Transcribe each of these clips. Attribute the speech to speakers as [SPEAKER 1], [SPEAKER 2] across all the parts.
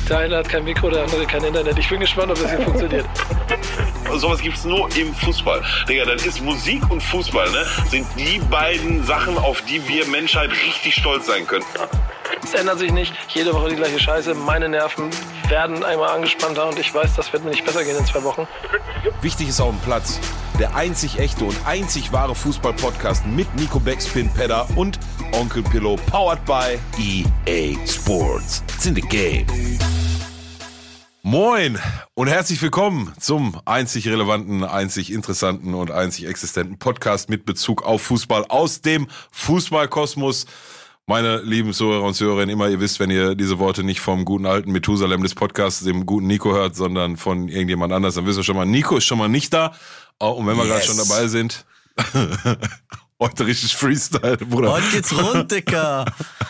[SPEAKER 1] Der eine hat kein Mikro, der andere kein Internet. Ich bin gespannt, ob das hier funktioniert.
[SPEAKER 2] Sowas gibt's nur im Fußball. Digga, dann ist Musik und Fußball, ne, sind die beiden Sachen, auf die wir Menschheit richtig stolz sein können.
[SPEAKER 1] Es ändert sich nicht. Jede Woche die gleiche Scheiße. Meine Nerven werden einmal angespannter und ich weiß, das wird mir nicht besser gehen in 2 Wochen.
[SPEAKER 3] Wichtig ist auf dem Platz. Der einzig echte und einzig wahre Fußball-Podcast mit Nico Backspin, Pedder und Onkel Pillow. Powered by EA Sports. It's in the game. Moin und herzlich willkommen zum einzig relevanten, einzig interessanten und einzig existenten Podcast mit Bezug auf Fußball aus dem Fußballkosmos. Meine lieben Zuhörer und Zuhörerinnen, immer ihr wisst, wenn ihr diese Worte nicht vom guten alten Methusalem des Podcasts, dem guten Nico hört, sondern von irgendjemand anders, dann wisst ihr schon mal, Nico ist schon mal nicht da. Und wenn wir gerade schon dabei sind, heute richtig Freestyle, Bruder.
[SPEAKER 4] Heute geht's rund, Dicker.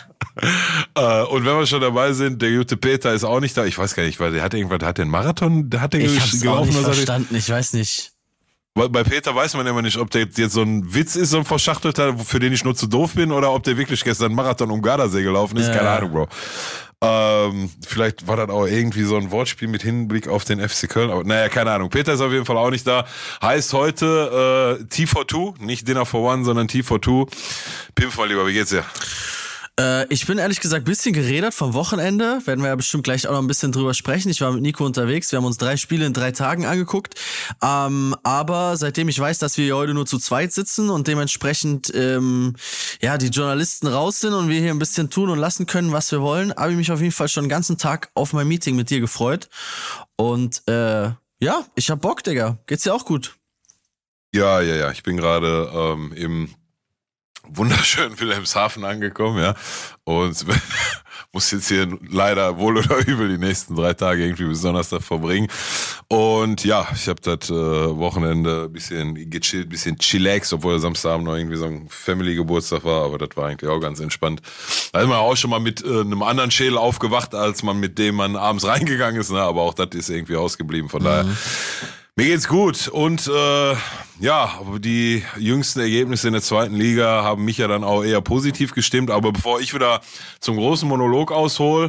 [SPEAKER 3] Und wenn wir schon dabei sind, der gute Peter ist auch nicht da. Ich weiß gar nicht, weil der hat der einen Marathon, ich
[SPEAKER 4] hab's auch nicht verstanden, ich weiß nicht.
[SPEAKER 3] Bei Peter weiß man immer nicht, ob der jetzt so ein Witz ist, so ein verschachtelter, für den ich nur zu doof bin, oder ob der wirklich gestern einen Marathon um Gardasee gelaufen ist. Ja. Keine Ahnung, Bro. Vielleicht war das auch irgendwie so ein Wortspiel mit Hinblick auf den FC Köln. Aber naja, keine Ahnung. Peter ist auf jeden Fall auch nicht da. Heißt heute T42, nicht Dinner for One, sondern T42. Pimp mal lieber, wie geht's dir?
[SPEAKER 4] Ich bin ehrlich gesagt ein bisschen gerädert vom Wochenende. Werden wir ja bestimmt gleich auch noch ein bisschen drüber sprechen. Ich war mit Nico unterwegs. Wir haben uns 3 Spiele in 3 Tagen angeguckt. Aber seitdem ich weiß, dass wir hier heute nur zu zweit sitzen und dementsprechend die Journalisten raus sind und wir hier ein bisschen tun und lassen können, was wir wollen, habe ich mich auf jeden Fall schon den ganzen Tag auf mein Meeting mit dir gefreut. Und ich hab Bock, Digga. Geht's dir auch gut?
[SPEAKER 3] Ja. Ich bin gerade im wunderschönen Wilhelmshaven angekommen, ja, und muss jetzt hier leider wohl oder übel die nächsten 3 Tage irgendwie bis Donnerstag verbringen. Und ja, ich habe das Wochenende ein bisschen gechillt, ein bisschen chillax, obwohl Samstagabend noch irgendwie so ein Family-Geburtstag war, aber das war eigentlich auch ganz entspannt. Da ist man auch schon mal mit einem anderen Schädel aufgewacht, als man mit dem man abends reingegangen ist, ne? Aber auch das ist irgendwie ausgeblieben, von daher mir geht's gut und die jüngsten Ergebnisse in der 2. Liga haben mich ja dann auch eher positiv gestimmt, aber bevor ich wieder zum großen Monolog aushole,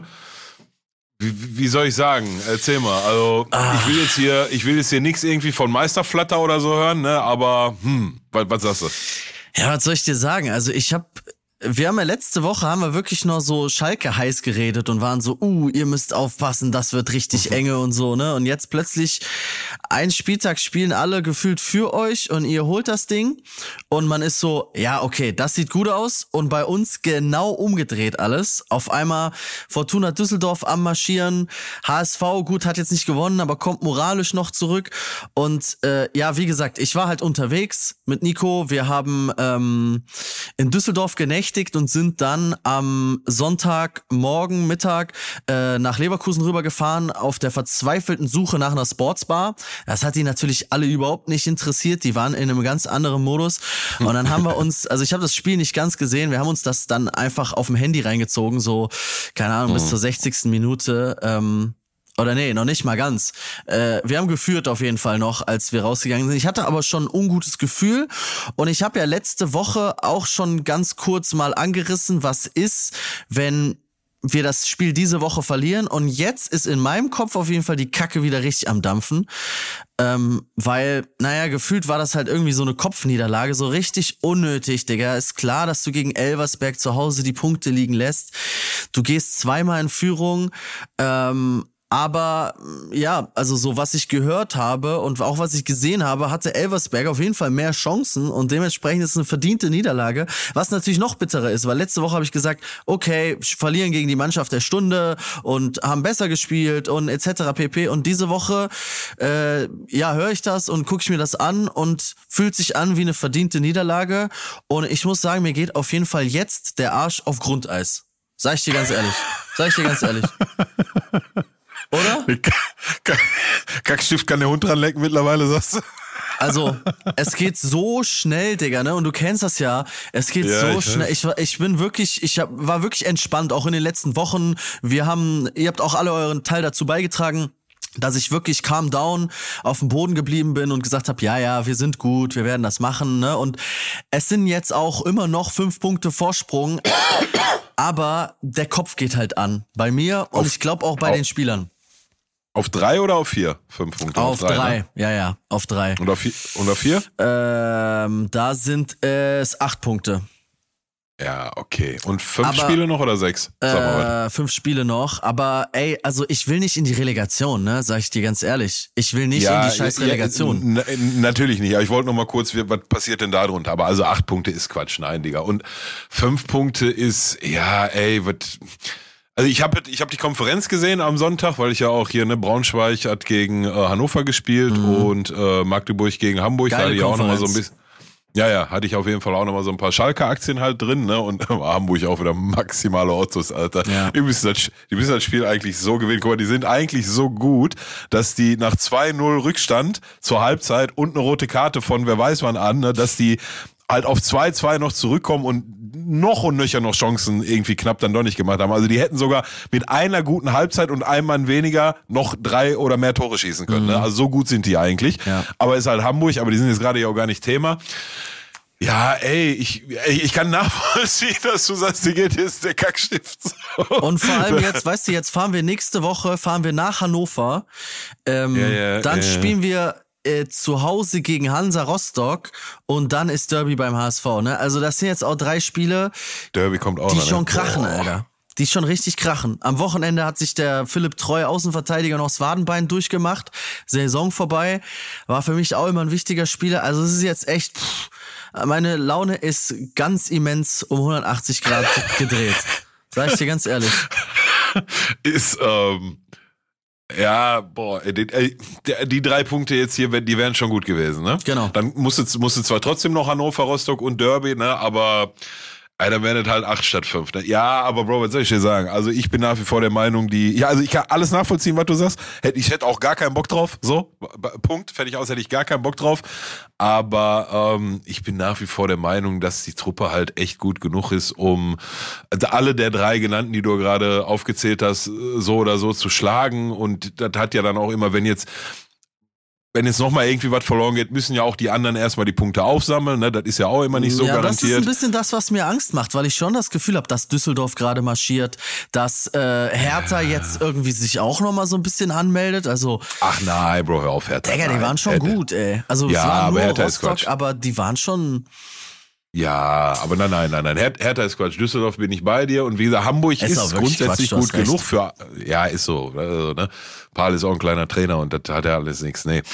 [SPEAKER 3] wie soll ich sagen? Erzähl mal. Also ich will jetzt hier nichts irgendwie von Meisterflatter oder so hören, ne? Aber was sagst du?
[SPEAKER 4] Ja, was soll ich dir sagen? Also wir haben ja letzte Woche wirklich noch so Schalke heiß geredet und waren so, ihr müsst aufpassen, das wird richtig enge und so, ne? Und jetzt plötzlich einen Spieltag spielen alle gefühlt für euch und ihr holt das Ding und man ist so, ja, okay, das sieht gut aus und bei uns genau umgedreht alles. Auf einmal Fortuna Düsseldorf am Marschieren, HSV, gut, hat jetzt nicht gewonnen, aber kommt moralisch noch zurück und wie gesagt, ich war halt unterwegs mit Nico, wir haben in Düsseldorf genächtigt und sind dann am Sonntagmorgen, Mittag nach Leverkusen rübergefahren auf der verzweifelten Suche nach einer Sportsbar. Das hat die natürlich alle überhaupt nicht interessiert. Die waren in einem ganz anderen Modus. Und dann haben wir uns, also ich habe das Spiel nicht ganz gesehen, wir haben uns das dann einfach auf dem Handy reingezogen, so, keine Ahnung, bis zur 60. Minute. Oder nee, noch nicht mal ganz. Wir haben geführt auf jeden Fall noch, als wir rausgegangen sind. Ich hatte aber schon ein ungutes Gefühl und ich habe ja letzte Woche auch schon ganz kurz mal angerissen, was ist, wenn wir das Spiel diese Woche verlieren. Und jetzt ist in meinem Kopf auf jeden Fall die Kacke wieder richtig am Dampfen. Weil, gefühlt war das halt irgendwie so eine Kopfniederlage, so richtig unnötig, Digga. Ist klar, dass du gegen Elversberg zu Hause die Punkte liegen lässt. Du gehst 2-mal in Führung, aber ja, also so was ich gehört habe und auch was ich gesehen habe, hatte Elversberg auf jeden Fall mehr Chancen und dementsprechend ist es eine verdiente Niederlage, was natürlich noch bitterer ist, weil letzte Woche habe ich gesagt, okay, verlieren gegen die Mannschaft der Stunde und haben besser gespielt und etc. pp. Und diese Woche, höre ich das und gucke ich mir das an und fühlt sich an wie eine verdiente Niederlage und ich muss sagen, mir geht auf jeden Fall jetzt der Arsch auf Grundeis. Sag ich dir ganz ehrlich. Oder?
[SPEAKER 3] Kackstift kann der Hund dran lecken mittlerweile, sagst du?
[SPEAKER 4] Also, es geht so schnell, Digga, ne? Und du kennst das ja. Es geht so schnell. Ich war wirklich entspannt, auch in den letzten Wochen. Ihr habt auch alle euren Teil dazu beigetragen. dass ich wirklich calm down auf dem Boden geblieben bin und gesagt habe, ja, wir sind gut, wir werden das machen, ne? Und es sind jetzt auch immer noch 5 Punkte Vorsprung, aber der Kopf geht halt an. Bei mir und ich glaube auch bei den Spielern.
[SPEAKER 3] Auf 3 oder auf 4? 5 Punkte?
[SPEAKER 4] Auf 3,
[SPEAKER 3] ne?
[SPEAKER 4] ja, auf 3.
[SPEAKER 3] Und auf 4?
[SPEAKER 4] Da sind es 8 Punkte.
[SPEAKER 3] Ja, okay. Und 5 Spiele noch oder 6?
[SPEAKER 4] 5 Spiele noch, aber ey, also ich will nicht in die Relegation, ne, sag ich dir ganz ehrlich. Ich will nicht in die scheiß Relegation.
[SPEAKER 3] Natürlich nicht, aber ich wollte noch mal kurz, was passiert denn da drunter? Aber also 8 Punkte ist Quatsch, nein, Digga. Und 5 Punkte ist, ja, ey, was... Also ich hab die Konferenz gesehen am Sonntag, weil ich ja auch hier, ne, Braunschweig hat gegen Hannover gespielt und Magdeburg gegen Hamburg.
[SPEAKER 4] Geile
[SPEAKER 3] da hatte ich auch noch mal so ein
[SPEAKER 4] Konferenz.
[SPEAKER 3] bisschen... Ja, hatte ich auf jeden Fall auch nochmal so ein paar Schalke-Aktien halt drin, ne? Und Hamburg auch wieder maximale Ottos, Alter.
[SPEAKER 4] Ja.
[SPEAKER 3] Die müssen das Spiel eigentlich so gewinnen. Guck mal, die sind eigentlich so gut, dass die nach 2-0 Rückstand zur Halbzeit und eine rote Karte von wer weiß wann an, ne? Dass die halt auf 2-2 noch zurückkommen und noch und nöcher noch Chancen irgendwie knapp dann doch nicht gemacht haben. Also die hätten sogar mit einer guten Halbzeit und einem Mann weniger noch 3 oder mehr Tore schießen können. Ne? Also so gut sind die eigentlich. Ja. Aber ist halt Hamburg, aber die sind jetzt gerade ja auch gar nicht Thema. Ja, ey, ich kann nachvollziehen, dass du sagst, die geht jetzt der Kackstift.
[SPEAKER 4] Und vor allem jetzt, weißt du, jetzt fahren wir nächste Woche, nach Hannover. Dann spielen wir zu Hause gegen Hansa Rostock und dann ist Derby beim HSV, ne? Also das sind jetzt auch 3 Spiele,
[SPEAKER 3] Derby kommt auch
[SPEAKER 4] die
[SPEAKER 3] noch,
[SPEAKER 4] schon
[SPEAKER 3] ne?
[SPEAKER 4] krachen, Alter. Die schon richtig krachen. Am Wochenende hat sich der Philipp Treu, Außenverteidiger, noch das Wadenbein durchgemacht. Saison vorbei. War für mich auch immer ein wichtiger Spieler. Also es ist jetzt echt, meine Laune ist ganz immens um 180 Grad gedreht. Sag ich dir ganz ehrlich.
[SPEAKER 3] Ist, ja, boah, die 3 Punkte jetzt hier, die wären schon gut gewesen, ne?
[SPEAKER 4] Genau.
[SPEAKER 3] Dann musste zwar trotzdem noch Hannover, Rostock und Derby, ne, aber dann wären es halt 8 statt 5, ne? Ja, aber Bro, was soll ich dir sagen? Also ich bin nach wie vor der Meinung, also ich kann alles nachvollziehen, was du sagst. Ich hätte auch gar keinen Bock drauf, so, Punkt, fertig aus, hätte ich gar keinen Bock drauf. Aber ich bin nach wie vor der Meinung, dass die Truppe halt echt gut genug ist, um alle der 3 genannten, die du gerade aufgezählt hast, so oder so zu schlagen. Und das hat ja dann auch immer, wenn jetzt nochmal irgendwie was verloren geht, müssen ja auch die anderen erstmal die Punkte aufsammeln, ne? Das ist ja auch immer nicht so garantiert.
[SPEAKER 4] Das ist ein bisschen das, was mir Angst macht, weil ich schon das Gefühl habe, dass Düsseldorf gerade marschiert, dass Hertha jetzt irgendwie sich auch nochmal so ein bisschen anmeldet, also...
[SPEAKER 3] Ach nein, Bro, hör auf, Hertha.
[SPEAKER 4] Digga, die waren schon gut, ey. Also
[SPEAKER 3] ja,
[SPEAKER 4] es war nur
[SPEAKER 3] Hertha
[SPEAKER 4] Rostock, aber die waren schon...
[SPEAKER 3] Ja, aber nein. Hertha ist Quatsch. Düsseldorf bin ich bei dir. Und wie gesagt, Hamburg ist grundsätzlich gut genug für, ja, ist so. Also, ne? Paul ist auch ein kleiner Trainer und das hat ja alles nichts. Nee.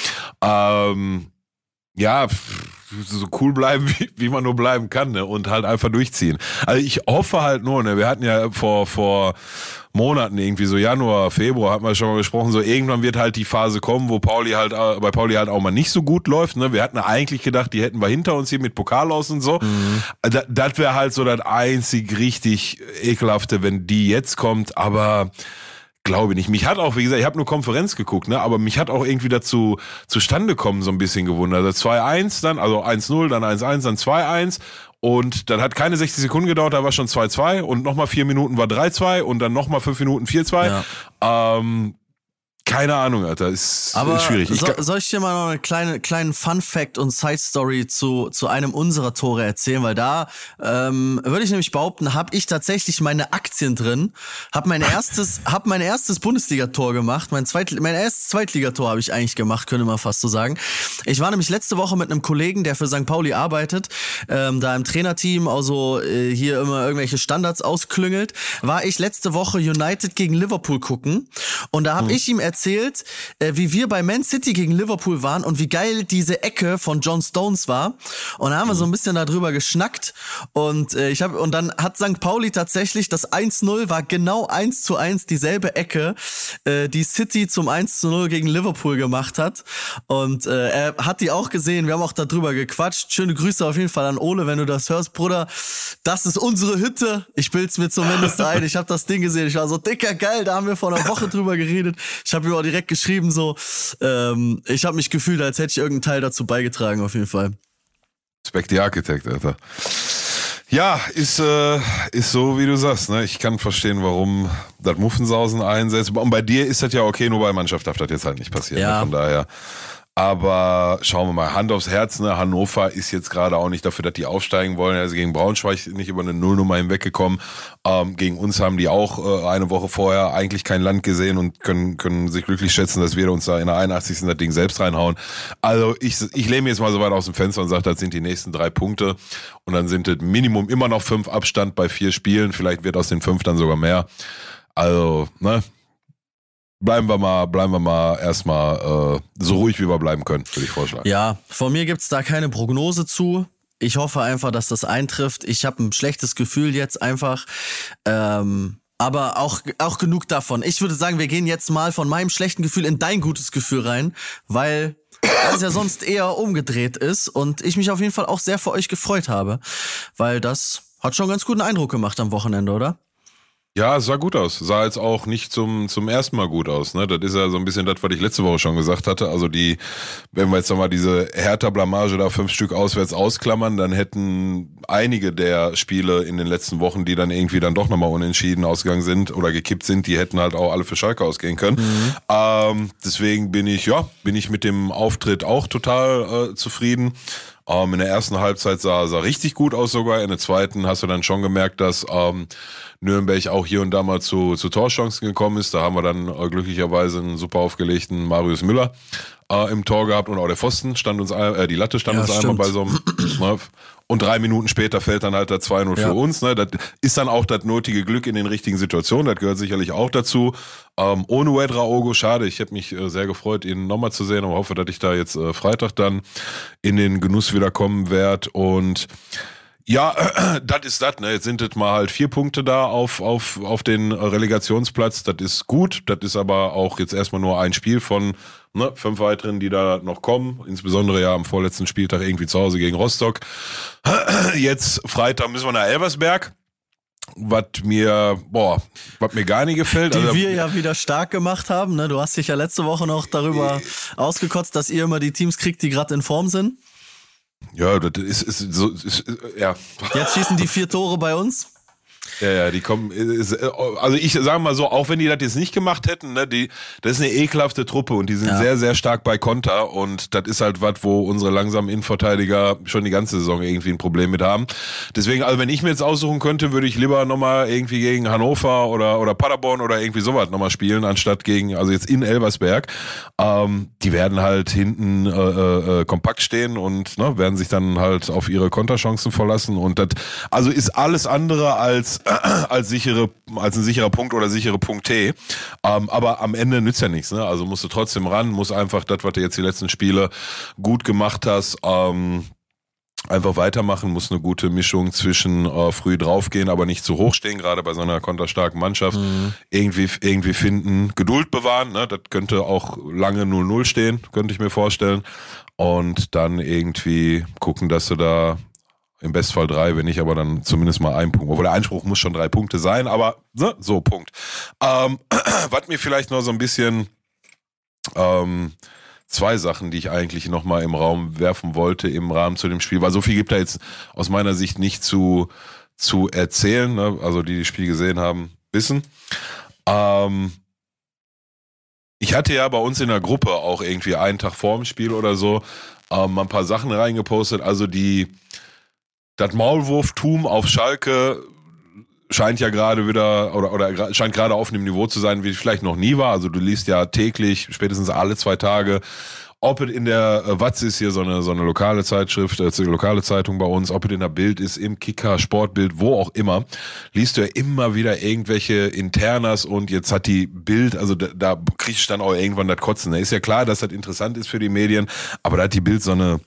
[SPEAKER 3] Ja, so cool bleiben, wie man nur bleiben kann, ne? Und halt einfach durchziehen. Also ich hoffe halt nur, ne? Wir hatten ja vor Monaten irgendwie so Januar, Februar hatten wir schon mal gesprochen, so irgendwann wird halt die Phase kommen, wo bei Pauli halt auch mal nicht so gut läuft, ne? Wir hatten eigentlich gedacht, die hätten wir hinter uns hier mit Pokal aus und so. Das wäre halt so das einzig richtig ekelhafte, wenn die jetzt kommt, aber glaube ich nicht. Mich hat auch, wie gesagt, ich habe nur Konferenz geguckt, ne, aber mich hat auch irgendwie dazu zustande kommen so ein bisschen gewundert. Also 2-1 dann, also 1-0, dann 1-1, dann 2-1 und dann hat keine 60 Sekunden gedauert, da war schon 2-2 und nochmal 4 Minuten war 3-2 und dann nochmal 5 Minuten 4-2. Ja. Keine Ahnung, Alter, ist schwierig.
[SPEAKER 4] Soll ich dir mal noch einen kleinen Fun-Fact und Side-Story zu einem unserer Tore erzählen, weil da würde ich nämlich behaupten, habe ich tatsächlich meine Aktien drin, habe mein erstes Bundesligator gemacht, mein erstes Zweitligator habe ich eigentlich gemacht, könnte man fast so sagen. Ich war nämlich letzte Woche mit einem Kollegen, der für St. Pauli arbeitet, da im Trainerteam, also hier immer irgendwelche Standards ausklüngelt, war ich letzte Woche United gegen Liverpool gucken und da habe ich ihm erzählt, wie wir bei Man City gegen Liverpool waren und wie geil diese Ecke von John Stones war. Und da haben wir so ein bisschen darüber geschnackt und dann hat St. Pauli tatsächlich, das 1-0 war genau 1:1 dieselbe Ecke, die City zum 1:0 gegen Liverpool gemacht hat. Und er hat die auch gesehen, wir haben auch darüber gequatscht. Schöne Grüße auf jeden Fall an Ole, wenn du das hörst, Bruder. Das ist unsere Hütte. Ich bild's mir zumindest ein. Ich habe das Ding gesehen. Ich war so, dicker, geil, da haben wir vor einer Woche drüber geredet. Ich habe ihm auch direkt geschrieben, so, ich habe mich gefühlt, als hätte ich irgendeinen Teil dazu beigetragen, auf jeden Fall.
[SPEAKER 3] Respekt die Architekt, Alter. Ja, ist so, wie du sagst. Ne? Ich kann verstehen, warum das Muffensausen einsetzt. Und bei dir ist das ja okay, nur bei Mannschaft darf das jetzt halt nicht passieren.
[SPEAKER 4] Ja.
[SPEAKER 3] Ne? Von daher. Aber schauen wir mal, Hand aufs Herz, ne? Hannover ist jetzt gerade auch nicht dafür, dass die aufsteigen wollen. Also gegen Braunschweig nicht über eine Nullnummer hinweggekommen. Gegen uns haben die auch eine Woche vorher eigentlich kein Land gesehen und können sich glücklich schätzen, dass wir uns da in der 81. das Ding selbst reinhauen. Also ich lehne mir jetzt mal so weit aus dem Fenster und sage, das sind die nächsten 3 Punkte. Und dann sind es Minimum immer noch 5 Abstand bei 4 Spielen. Vielleicht wird aus den 5 dann sogar mehr. Also, ne? Bleiben wir mal erstmal so ruhig, wie wir bleiben können, würde ich vorschlagen.
[SPEAKER 4] Ja, von mir gibt's da keine Prognose zu. Ich hoffe einfach, dass das eintrifft. Ich habe ein schlechtes Gefühl jetzt einfach. Aber auch genug davon. Ich würde sagen, wir gehen jetzt mal von meinem schlechten Gefühl in dein gutes Gefühl rein, weil es ja sonst eher umgedreht ist und ich mich auf jeden Fall auch sehr für euch gefreut habe, weil das hat schon einen ganz guten Eindruck gemacht am Wochenende, oder?
[SPEAKER 3] Ja, es sah gut aus. Sah jetzt auch nicht zum ersten Mal gut aus. Ne? Das ist ja so ein bisschen das, was ich letzte Woche schon gesagt hatte. Also wenn wir jetzt nochmal diese Hertha-Blamage da 5 Stück auswärts ausklammern, dann hätten einige der Spiele in den letzten Wochen, die dann irgendwie dann doch nochmal unentschieden ausgegangen sind oder gekippt sind, die hätten halt auch alle für Schalke ausgehen können. Deswegen bin ich mit dem Auftritt auch total zufrieden. In der ersten Halbzeit sah richtig gut aus sogar. In der zweiten hast du dann schon gemerkt, dass Nürnberg auch hier und da mal zu Torchancen gekommen ist. Da haben wir dann glücklicherweise einen super aufgelegten Marius Müller im Tor gehabt und auch der Pfosten stand uns, die Latte stand uns einmal bei so einem, ne? Und 3 Minuten später fällt dann halt der 2-0 für uns. Ne? Das ist dann auch das nötige Glück in den richtigen Situationen. Das gehört sicherlich auch dazu. Ohne Ouedraogo, schade. Ich habe mich sehr gefreut, ihn nochmal zu sehen. Aber hoffe, dass ich da jetzt Freitag dann in den Genuss wieder kommen werde. Und ja, das ist das. Ne? Jetzt sind es mal halt 4 Punkte da auf den Relegationsplatz. Das ist gut. Das ist aber auch jetzt erstmal nur ein Spiel von 5 weiteren, die da noch kommen. Insbesondere ja am vorletzten Spieltag irgendwie zu Hause gegen Rostock. Jetzt Freitag müssen wir nach Elversberg. Was mir gar nicht gefällt.
[SPEAKER 4] Die wir ja wieder stark gemacht haben. Ne? Du hast dich ja letzte Woche noch darüber ausgekotzt, dass ihr immer die Teams kriegt, die gerade in Form sind.
[SPEAKER 3] Ja, das ist so, ja.
[SPEAKER 4] Jetzt schießen die 4 Tore bei uns.
[SPEAKER 3] Ja, die kommen, also ich sage mal so, auch wenn die das jetzt nicht gemacht hätten, ne, das ist eine ekelhafte Truppe und die sind sehr, sehr stark bei Konter und das ist halt was, wo unsere langsamen Innenverteidiger schon die ganze Saison irgendwie ein Problem mit haben. Deswegen, also wenn ich mir jetzt aussuchen könnte, würde ich lieber nochmal irgendwie gegen Hannover oder Paderborn oder irgendwie sowas nochmal spielen, anstatt also jetzt in Elversberg. Die werden halt hinten kompakt stehen und werden sich dann halt auf ihre Konterchancen verlassen und das, also ist alles andere als ein sicherer Punkt oder sichere Punkte. Aber am Ende nützt ja nichts, ne? Also musst du trotzdem ran, musst einfach das, was du jetzt die letzten Spiele gut gemacht hast, einfach weitermachen, muss eine gute Mischung zwischen früh draufgehen, aber nicht zu hoch stehen, gerade bei so einer konterstarken Mannschaft. Irgendwie finden, Geduld bewahren, ne? Das könnte auch lange 0-0 stehen, könnte ich mir vorstellen. Und dann irgendwie gucken, dass du da im Bestfall 3, wenn nicht, aber dann zumindest mal 1 Punkt. Obwohl der Einspruch muss schon 3 Punkte sein, aber ne, so, Punkt. Was mir vielleicht noch so ein bisschen 2 Sachen, die ich eigentlich nochmal im Raum werfen wollte im Rahmen zu dem Spiel, weil so viel gibt da jetzt aus meiner Sicht nicht zu erzählen, ne? Also die das Spiel gesehen haben, wissen. Ich hatte ja bei uns in der Gruppe auch irgendwie einen Tag vor dem Spiel oder so mal ein paar Sachen reingepostet, also das Maulwurftum auf Schalke scheint ja gerade wieder oder scheint gerade auf einem Niveau zu sein, wie es vielleicht noch nie war. Also du liest ja täglich, spätestens alle 2 Tage, ob es in der Watz ist, hier so eine lokale Zeitschrift, eine lokale Zeitung bei uns, ob es in der Bild ist, im Kicker, Sportbild, wo auch immer, liest du ja immer wieder irgendwelche Internas und jetzt hat die Bild, also da krieg ich dann auch irgendwann das Kotzen. Da ist ja klar, dass das interessant ist für die Medien, aber da hat die Bild so eine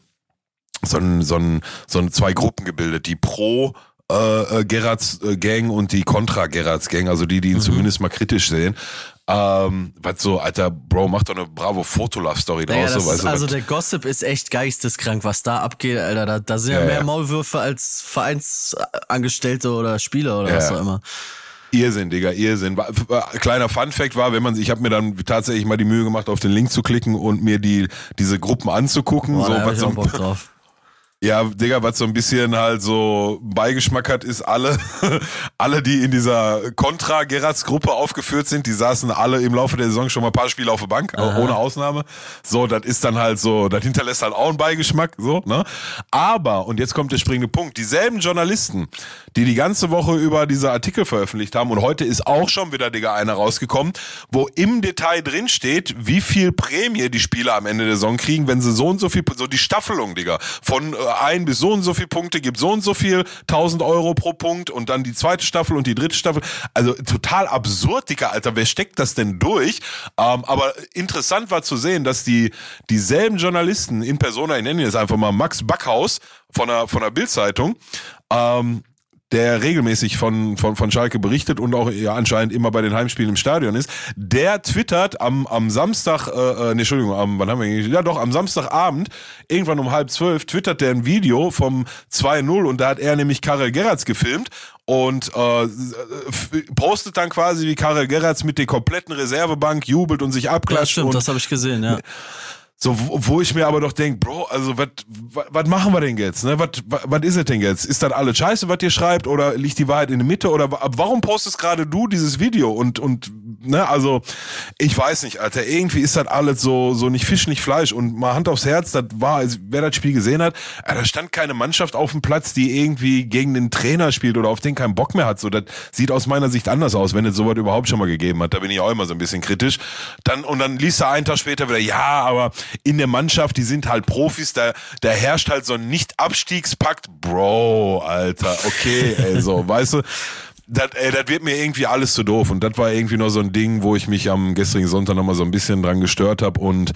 [SPEAKER 3] 2 Gruppen gebildet, die pro Gerrards Gang und die kontra Gerrards Gang, also die ihn zumindest mal kritisch sehen. Was so, Alter, Bro, mach doch eine bravo Fotolove-Story draus.
[SPEAKER 4] Naja,
[SPEAKER 3] so, weißt du,
[SPEAKER 4] also der Gossip ist echt geisteskrank, was da abgeht, Alter. Da sind ja mehr Maulwürfe als Vereinsangestellte oder Spieler oder was auch immer.
[SPEAKER 3] Irrsinn, Digga, Irrsinn. Kleiner Funfact war, ich habe mir dann tatsächlich mal die Mühe gemacht, auf den Link zu klicken und mir diese Gruppen anzugucken.
[SPEAKER 4] Boah,
[SPEAKER 3] so,
[SPEAKER 4] da hab
[SPEAKER 3] was
[SPEAKER 4] ich
[SPEAKER 3] so
[SPEAKER 4] auch Bock drauf.
[SPEAKER 3] Ja, Digga, was so ein bisschen halt so Beigeschmack hat, ist alle, die in dieser Contra-Gerrards-Gruppe aufgeführt sind, die saßen alle im Laufe der Saison schon mal ein paar Spiele auf der Bank, ohne Ausnahme. So, das ist dann halt so, das hinterlässt halt auch einen Beigeschmack, so, ne? Aber, und jetzt kommt der springende Punkt, dieselben Journalisten, die ganze Woche über diese Artikel veröffentlicht haben, und heute ist auch schon wieder, Digga, einer rausgekommen, wo im Detail drin steht, wie viel Prämie die Spieler am Ende der Saison kriegen, wenn sie so und so viel, so die Staffelung, Digga, von 1 bis so und so viel Punkte, gibt so und so viel, 1.000 Euro pro Punkt und dann die zweite Staffel und die dritte Staffel. Also total absurd, Digga, Alter, wer steckt das denn durch? Aber interessant war zu sehen, dass dieselben Journalisten in Persona, ich nenne ihn jetzt einfach mal Max Backhaus von der Bild-Zeitung, der regelmäßig von Schalke berichtet und auch ja anscheinend immer bei den Heimspielen im Stadion ist, der twittert am Samstag, am Samstagabend, irgendwann um 11:30, twittert der ein Video vom 2-0 und da hat er nämlich Karel Gerrards gefilmt und postet dann quasi, wie Karel Gerrards mit der kompletten Reservebank jubelt und sich abklatscht.
[SPEAKER 4] Ja, stimmt, das habe ich gesehen, ja.
[SPEAKER 3] So, wo ich mir aber doch denke, Bro, also was machen wir denn jetzt? Ne? Was ist es denn jetzt? Ist das alles scheiße, was ihr schreibt, oder liegt die Wahrheit in der Mitte? Oder warum postest gerade du dieses Video? Und ne, also ich weiß nicht, Alter, irgendwie ist das alles so nicht Fisch, nicht Fleisch. Und mal Hand aufs Herz, das war, wer das Spiel gesehen hat, da stand keine Mannschaft auf dem Platz, die irgendwie gegen den Trainer spielt oder auf den keinen Bock mehr hat. So, das sieht aus meiner Sicht anders aus, wenn es sowas überhaupt schon mal gegeben hat. Da bin ich auch immer so ein bisschen kritisch. Dann liest er einen Tag später wieder, ja, aber in der Mannschaft, die sind halt Profis, da herrscht halt so ein Nicht-Abstiegspakt. Bro, Alter, okay, ey, so, weißt du, das wird mir irgendwie alles zu doof, und das war irgendwie noch so ein Ding, wo ich mich am gestrigen Sonntag nochmal so ein bisschen dran gestört habe und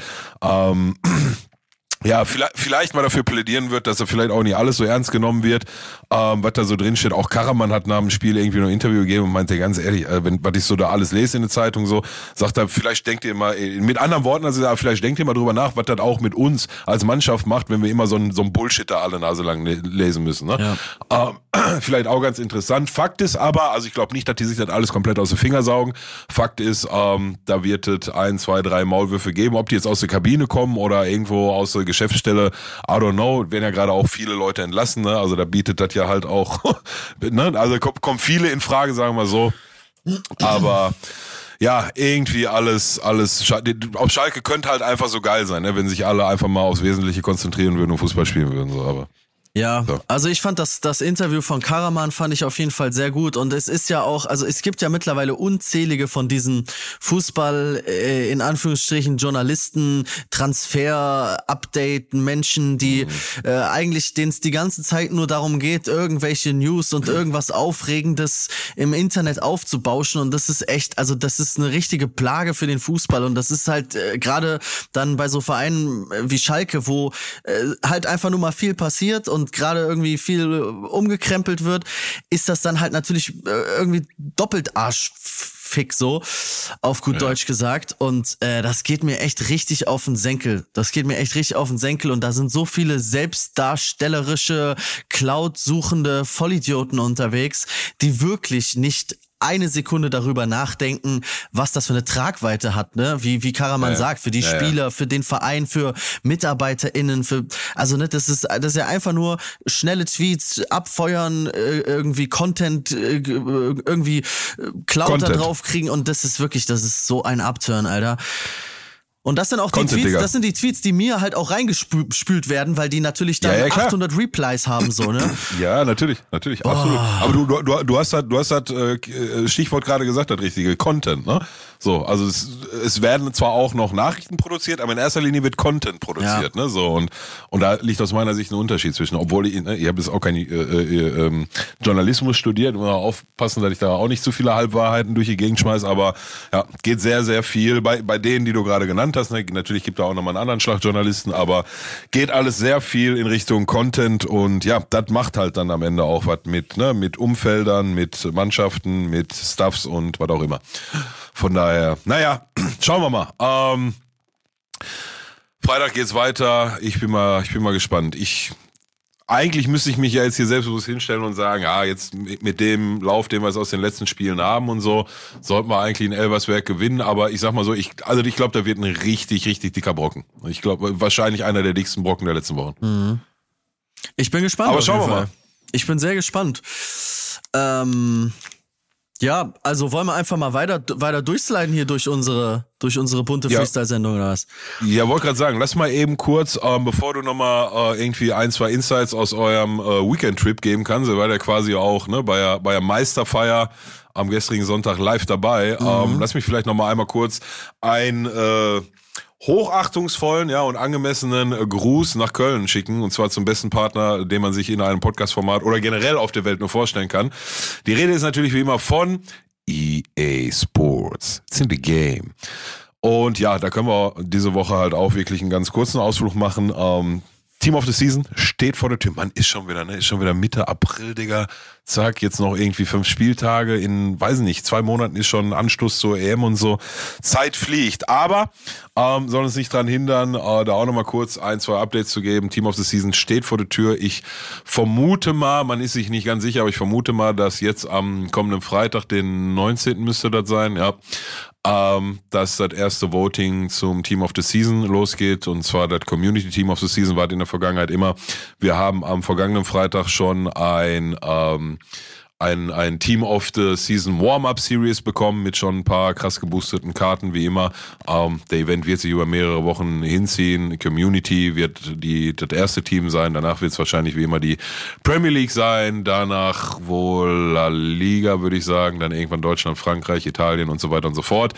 [SPEAKER 3] ja, vielleicht mal dafür plädieren wird, dass er vielleicht auch nicht alles so ernst genommen wird, was da so drin steht. Auch Karaman hat nach dem Spiel irgendwie noch ein Interview gegeben und meinte ganz ehrlich, was ich so da alles lese in der Zeitung so, sagt er, vielleicht denkt ihr mal, mit anderen Worten, also vielleicht denkt ihr mal drüber nach, was das auch mit uns als Mannschaft macht, wenn wir immer so ein Bullshit da alle Nase lang lesen müssen. Ne? Ja. Vielleicht auch ganz interessant. Fakt ist aber, also ich glaube nicht, dass die sich das alles komplett aus den Finger saugen. Fakt ist, da wird es 1, 2, 3 Maulwürfe geben, ob die jetzt aus der Kabine kommen oder irgendwo aus der Geschäftsstelle, I don't know, werden ja gerade auch viele Leute entlassen, ne? Also da bietet das ja halt auch, ne? Also kommen viele in Frage, sagen wir mal so, aber ja, irgendwie alles, auf Schalke könnte halt einfach so geil sein, ne? Wenn sich alle einfach mal aufs Wesentliche konzentrieren würden und Fußball spielen würden, so, aber
[SPEAKER 4] ja, also ich fand das Interview von Karaman fand ich auf jeden Fall sehr gut, und es ist ja auch, also es gibt ja mittlerweile unzählige von diesen Fußball in Anführungsstrichen Journalisten, Transfer-Update Menschen, die eigentlich, denen es die ganze Zeit nur darum geht, irgendwelche News und irgendwas Aufregendes im Internet aufzubauschen, und das ist echt, also das ist eine richtige Plage für den Fußball, und das ist halt gerade dann bei so Vereinen wie Schalke, wo halt einfach nur mal viel passiert und gerade irgendwie viel umgekrempelt wird, ist das dann halt natürlich irgendwie doppelt arschfick, so auf gut Deutsch gesagt, und das geht mir echt richtig auf den Senkel. Und da sind so viele selbstdarstellerische, Cloud-suchende Vollidioten unterwegs, die wirklich nicht eine Sekunde darüber nachdenken, was das für eine Tragweite hat, ne? Wie Karaman sagt, für die Spieler, für den Verein, für MitarbeiterInnen, also ne, das ist ja einfach nur schnelle Tweets abfeuern, irgendwie Content, irgendwie Cloud da drauf kriegen, und das ist so ein Upturn, Alter. Und das sind auch die Tweets, das sind die Tweets, die mir halt auch reingespült werden, weil die natürlich dann 800 Replies haben, so, ne?
[SPEAKER 3] Ja, natürlich, absolut. Aber du hast halt Stichwort gerade gesagt, das richtige, Content, ne? So, also es werden zwar auch noch Nachrichten produziert, aber in erster Linie wird Content produziert, ne? So, und da liegt aus meiner Sicht ein Unterschied zwischen, obwohl ich habe jetzt auch keinen Journalismus studiert, muss auch aufpassen, dass ich da auch nicht zu viele Halbwahrheiten durch die Gegend schmeiß, aber ja, geht sehr, sehr viel bei denen, die du gerade genannt hast, ne? Natürlich gibt da auch nochmal einen anderen Schlag Journalisten, aber geht alles sehr viel in Richtung Content, und ja, das macht halt dann am Ende auch was mit Umfeldern, mit Mannschaften, mit Stuffs und was auch immer. Von daher, naja, schauen wir mal. Freitag geht's weiter. Ich bin mal gespannt. Eigentlich müsste ich mich ja jetzt hier selbstbewusst hinstellen und sagen, ja, jetzt mit dem Lauf, den wir jetzt aus den letzten Spielen haben und so, sollten wir eigentlich in Elversberg gewinnen. Aber ich sag mal so, ich glaube, da wird ein richtig, richtig dicker Brocken. Ich glaube, wahrscheinlich einer der dicksten Brocken der letzten Wochen.
[SPEAKER 4] Mhm. Ich bin gespannt.
[SPEAKER 3] Aber schauen wir mal.
[SPEAKER 4] Ich bin sehr gespannt. Ja, also wollen wir einfach mal weiter durchsliden hier durch unsere bunte Freestyle-Sendung oder was?
[SPEAKER 3] Ja, wollte gerade sagen, lass mal eben kurz, bevor du nochmal irgendwie 1-2 Insights aus eurem Weekend-Trip geben kannst, weil der quasi auch bei der Meisterfeier am gestrigen Sonntag live dabei. Lass mich vielleicht nochmal einmal kurz einen hochachtungsvollen und angemessenen Gruß nach Köln schicken, und zwar zum besten Partner, den man sich in einem Podcast-Format oder generell auf der Welt nur vorstellen kann. Die Rede ist natürlich wie immer von EA Sports. It's in the game. Und ja, da können wir diese Woche halt auch wirklich einen ganz kurzen Ausflug machen. Team of the Season steht vor der Tür. Man ist schon wieder Mitte April, Digga. Zack, jetzt noch irgendwie 5 Spieltage. In, weiß nicht, 2 Monaten ist schon ein Anschluss zur EM und so. Zeit fliegt. Aber soll uns nicht dran hindern, da auch nochmal kurz 1-2 Updates zu geben. Team of the Season steht vor der Tür. Ich vermute mal, man ist sich nicht ganz sicher, aber ich vermute mal, dass jetzt am kommenden Freitag, den 19. müsste das sein, dass das erste Voting zum Team of the Season losgeht, und zwar das Community Team of the Season war in der Vergangenheit immer. Wir haben am vergangenen Freitag schon ein Team of the Season Warm-Up Series bekommen mit schon ein paar krass geboosteten Karten, wie immer. Der Event wird sich über mehrere Wochen hinziehen. Community wird das erste Team sein. Danach wird es wahrscheinlich wie immer die Premier League sein. Danach wohl La Liga, würde ich sagen. Dann irgendwann Deutschland, Frankreich, Italien und so weiter und so fort.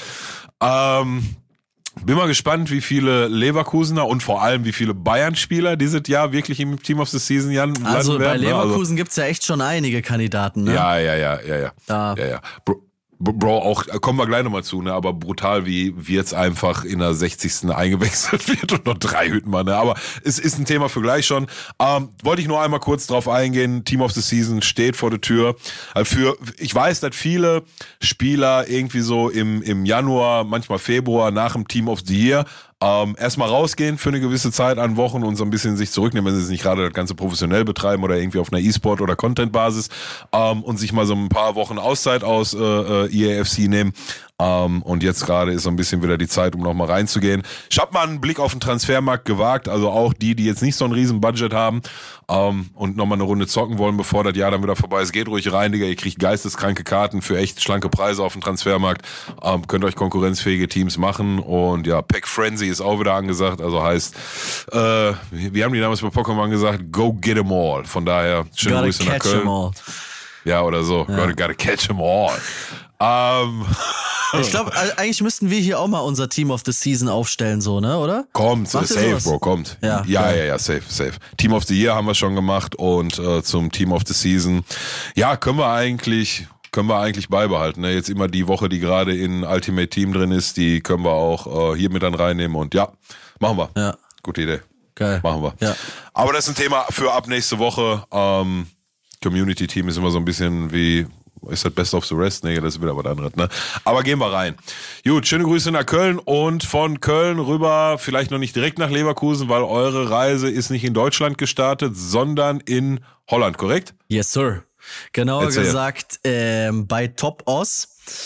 [SPEAKER 3] Bin mal gespannt, wie viele Leverkusener und vor allem wie viele Bayern-Spieler dieses Jahr wirklich im Team of the Season landen werden.
[SPEAKER 4] Also bei Leverkusen gibt's ja echt schon einige Kandidaten, ne?
[SPEAKER 3] Ja.
[SPEAKER 4] Ja.
[SPEAKER 3] Bro, auch kommen wir gleich nochmal zu, ne? Aber brutal, wie jetzt einfach in der 60. eingewechselt wird und noch 3 Hütten mal, ne? Aber es ist ein Thema für gleich schon. Wollte ich nur einmal kurz drauf eingehen. Team of the Season steht vor der Tür. Ich weiß, dass viele Spieler irgendwie so im Januar, manchmal Februar nach dem Team of the Year erstmal rausgehen für eine gewisse Zeit an Wochen und so ein bisschen sich zurücknehmen, wenn sie es nicht gerade das Ganze professionell betreiben oder irgendwie auf einer E-Sport- oder Content-Basis, und sich mal so ein paar Wochen Auszeit aus EAFC nehmen. Und jetzt gerade ist so ein bisschen wieder die Zeit, um nochmal reinzugehen. Ich habe mal einen Blick auf den Transfermarkt gewagt, also auch die jetzt nicht so ein riesen Budget haben und nochmal eine Runde zocken wollen, bevor das Jahr dann wieder vorbei ist. Geht ruhig rein, Digga, ihr kriegt geisteskranke Karten für echt schlanke Preise auf dem Transfermarkt. Könnt euch konkurrenzfähige Teams machen, und ja, Pack Frenzy ist auch wieder angesagt, also heißt, wir haben die damals bei Pokémon gesagt, go get 'em all. Von daher, schöne Grüße nach Köln. Ja, oder so, gotta catch 'em all.
[SPEAKER 4] Ich glaube, eigentlich müssten wir hier auch mal unser Team of the Season aufstellen, so, ne, oder?
[SPEAKER 3] Kommt, safe, Bro, kommt. Ja, safe. Team of the Year haben wir schon gemacht, und zum Team of the Season, ja, können wir eigentlich beibehalten, ne? Jetzt immer die Woche, die gerade in Ultimate Team drin ist, die können wir auch hier mit dann reinnehmen, und ja, machen wir. Ja. Gute Idee.
[SPEAKER 4] Geil.
[SPEAKER 3] Machen wir.
[SPEAKER 4] Ja.
[SPEAKER 3] Aber das ist ein Thema für ab nächste Woche. Community Team ist immer so ein bisschen wie, ist das Best of the Rest? Nee, das ist wieder was anderes, ne? Aber gehen wir rein. Gut, schöne Grüße nach Köln, und von Köln rüber vielleicht noch nicht direkt nach Leverkusen, weil eure Reise ist nicht in Deutschland gestartet, sondern in Holland, korrekt?
[SPEAKER 4] Yes, sir. Genauer gesagt, bei Top Os.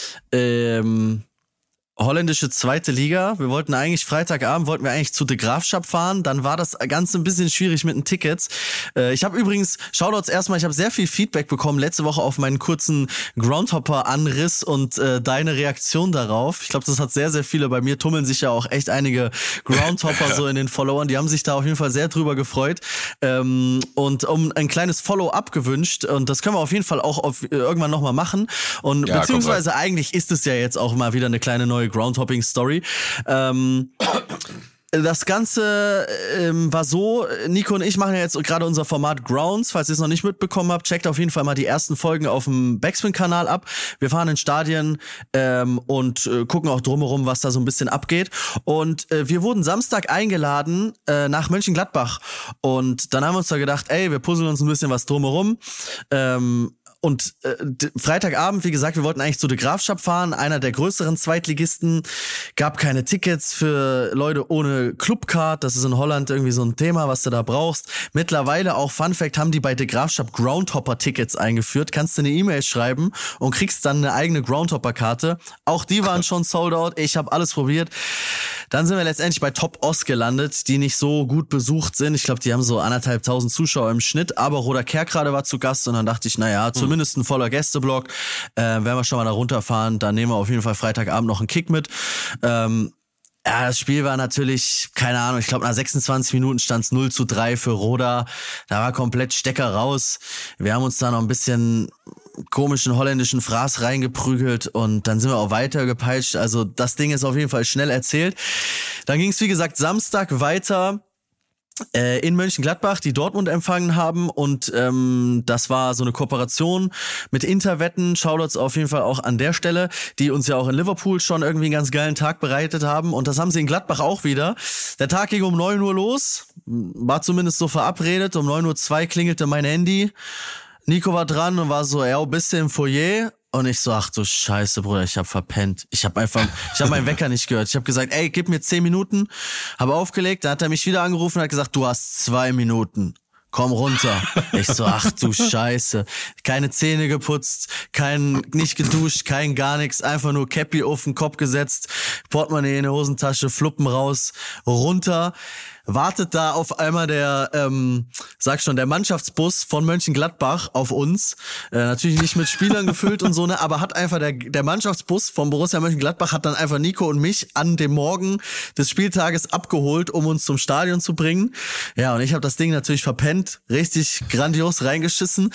[SPEAKER 4] Holländische 2. Liga. Wir wollten eigentlich Freitagabend zu De Graafschap fahren. Dann war das Ganze ein bisschen schwierig mit den Tickets. Ich habe übrigens, Shoutouts erstmal, ich habe sehr viel Feedback bekommen letzte Woche auf meinen kurzen Groundhopper-Anriss und deine Reaktion darauf. Ich glaube, das hat sehr, sehr viele. Bei mir tummeln sich ja auch echt einige Groundhopper so in den Followern. Die haben sich da auf jeden Fall sehr drüber gefreut. Und um ein kleines Follow-up gewünscht. Und das können wir auf jeden Fall auch irgendwann nochmal machen. Und ja, beziehungsweise eigentlich ist es ja jetzt auch mal wieder eine kleine neue Groundhopping-Story. Das Ganze war so, Nico und ich machen ja jetzt gerade unser Format Grounds. Falls ihr es noch nicht mitbekommen habt, checkt auf jeden Fall mal die ersten Folgen auf dem Backspin-Kanal ab. Wir fahren in Stadien und gucken auch drumherum, was da so ein bisschen abgeht. Und wir wurden Samstag eingeladen nach Mönchengladbach. Und dann haben wir uns da gedacht, ey, wir puzzeln uns ein bisschen was drumherum. Und Freitagabend, wie gesagt, wir wollten eigentlich zu De Graafschap fahren, einer der größeren Zweitligisten. Gab keine Tickets für Leute ohne Clubcard. Das ist in Holland irgendwie so ein Thema, was du da brauchst. Mittlerweile auch, Fun Fact, haben die bei De Graafschap Groundhopper-Tickets eingeführt. Kannst du eine E-Mail schreiben und kriegst dann eine eigene Groundhopper-Karte. Auch die waren schon sold out. Ich habe alles probiert. Dann sind wir letztendlich bei Top Ost gelandet, die nicht so gut besucht sind. Ich glaube, die haben so 1.500 Zuschauer im Schnitt, aber Roda Kerkrade war zu Gast und dann dachte ich, naja, zumindest ein voller Gästeblock. Wenn wir schon mal da runterfahren, dann nehmen wir auf jeden Fall Freitagabend noch einen Kick mit. Ja, das Spiel war natürlich, keine Ahnung, ich glaube nach 26 Minuten stand es 0:3 für Roda. Da war komplett Stecker raus. Wir haben uns da noch ein bisschen komischen holländischen Fraß reingeprügelt und dann sind wir auch weitergepeitscht. Also das Ding ist auf jeden Fall schnell erzählt. Dann ging es, wie gesagt, Samstag weiter in Mönchengladbach, die Dortmund empfangen haben und das war so eine Kooperation mit Interwetten, Shoutouts auf jeden Fall auch an der Stelle, die uns ja auch in Liverpool schon irgendwie einen ganz geilen Tag bereitet haben und das haben sie in Gladbach auch wieder. Der Tag ging um 9 Uhr los, war zumindest so verabredet, um 9:02 Uhr klingelte mein Handy, Nico war dran und war so, ja, bist du im Foyer? Und ich so, ach du Scheiße, Bruder, ich hab verpennt. Ich hab meinen Wecker nicht gehört. Ich hab gesagt, ey, gib mir 10 Minuten. Habe aufgelegt, dann hat er mich wieder angerufen und hat gesagt, du hast 2 Minuten. Komm runter. Ich so, ach du Scheiße. Keine Zähne geputzt, nicht geduscht, kein gar nichts. Einfach nur Cappy auf den Kopf gesetzt, Portemonnaie in die Hosentasche, Fluppen raus, runter. Wartet da auf einmal der Mannschaftsbus von Mönchengladbach auf uns. Natürlich nicht mit Spielern gefüllt und so, ne, aber hat einfach der Mannschaftsbus von Borussia Mönchengladbach hat dann einfach Nico und mich an dem Morgen des Spieltages abgeholt, um uns zum Stadion zu bringen. Ja, und ich habe das Ding natürlich verpennt, richtig grandios reingeschissen.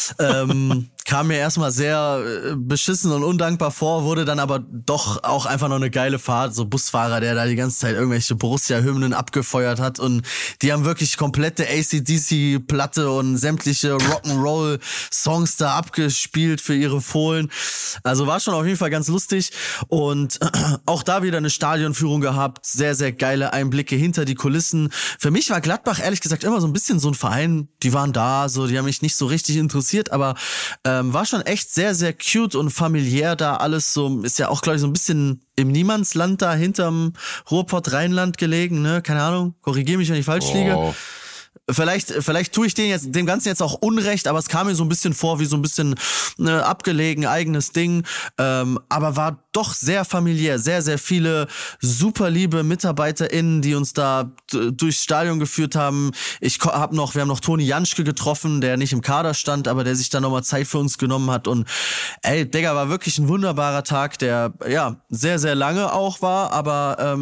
[SPEAKER 4] Kam mir erstmal sehr beschissen und undankbar vor, wurde dann aber doch auch einfach noch eine geile Fahrt. So Busfahrer, der da die ganze Zeit irgendwelche Borussia-Hymnen abgefeuert hat und die haben wirklich komplette AC/DC-Platte und sämtliche Rock'n'Roll-Songs da abgespielt für ihre Fohlen. Also war schon auf jeden Fall ganz lustig und auch da wieder eine Stadionführung gehabt. Sehr, sehr geile Einblicke hinter die Kulissen. Für mich war Gladbach ehrlich gesagt immer so ein bisschen so ein Verein, die waren da, so, die haben mich nicht so richtig interessiert, aber war schon echt sehr, sehr cute und familiär da alles so, ist ja auch, glaube ich, so ein bisschen im Niemandsland da hinterm Ruhrpott Rheinland gelegen, ne, keine Ahnung, korrigiere mich, wenn ich falsch liege. Vielleicht tue ich dem Ganzen jetzt auch Unrecht, aber es kam mir so ein bisschen vor wie so ein bisschen abgelegen, eigenes Ding, aber war doch sehr familiär, sehr, sehr viele super liebe MitarbeiterInnen, die uns da durchs Stadion geführt haben. Wir haben noch Toni Janschke getroffen, der nicht im Kader stand, aber der sich dann nochmal Zeit für uns genommen hat und ey, Digga, war wirklich ein wunderbarer Tag, der ja sehr, sehr lange auch war, aber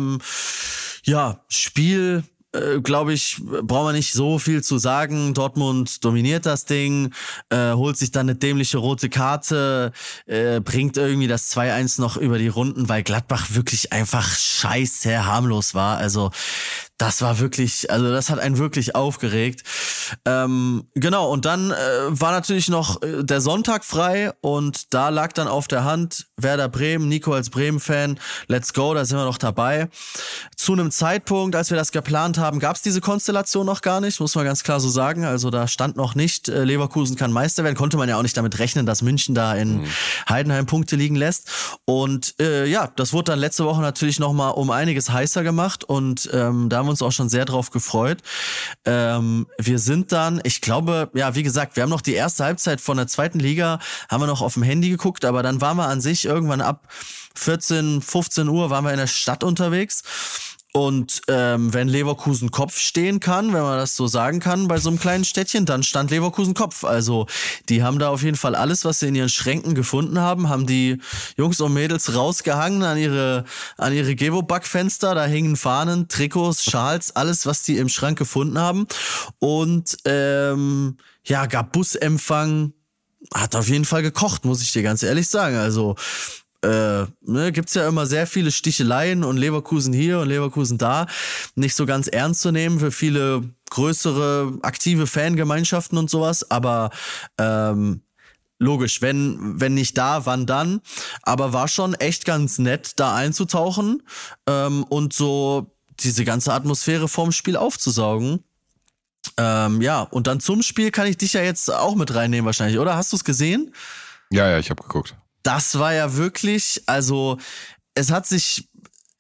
[SPEAKER 4] Spiel, glaube ich, brauchen wir nicht so viel zu sagen. Dortmund dominiert das Ding, holt sich dann eine dämliche rote Karte, bringt irgendwie das 2:1 noch über die Runden, weil Gladbach wirklich einfach scheiße harmlos war. Also das war wirklich, also das hat einen wirklich aufgeregt. Genau, und dann war natürlich noch der Sonntag frei und da lag dann auf der Hand Werder Bremen, Nico als Bremen-Fan, let's go, da sind wir noch dabei. Zu einem Zeitpunkt, als wir das geplant haben, gab es diese Konstellation noch gar nicht, muss man ganz klar so sagen. Also da stand noch nicht, Leverkusen kann Meister werden, konnte man ja auch nicht damit rechnen, dass München da in Heidenheim Punkte liegen lässt. Und das wurde dann letzte Woche natürlich nochmal um einiges heißer gemacht und da haben wir uns auch schon sehr drauf gefreut. Wir sind dann, ich glaube, ja, wie gesagt, wir haben noch die erste Halbzeit von der zweiten Liga, haben wir noch auf dem Handy geguckt, aber dann waren wir an sich irgendwann ab 14, 15 Uhr waren wir in der Stadt unterwegs. Und wenn Leverkusen Kopf stehen kann, wenn man das so sagen kann, bei so einem kleinen Städtchen, dann stand Leverkusen Kopf. Also die haben da auf jeden Fall alles, was sie in ihren Schränken gefunden haben die Jungs und Mädels rausgehangen an ihre Gevo-Backfenster. Da hingen Fahnen, Trikots, Schals, alles, was die im Schrank gefunden haben. Und gab Busempfang, hat auf jeden Fall gekocht, muss ich dir ganz ehrlich sagen. Also gibt's ja immer sehr viele Sticheleien und Leverkusen hier und Leverkusen da, nicht so ganz ernst zu nehmen für viele größere aktive Fangemeinschaften und sowas, aber logisch, wenn nicht da, wann dann, aber war schon echt ganz nett, da einzutauchen und so diese ganze Atmosphäre vorm Spiel aufzusaugen. Und dann zum Spiel kann ich dich ja jetzt auch mit reinnehmen wahrscheinlich, oder? Hast du es gesehen?
[SPEAKER 3] Ja, ich habe geguckt.
[SPEAKER 4] Das war ja wirklich, also es hat sich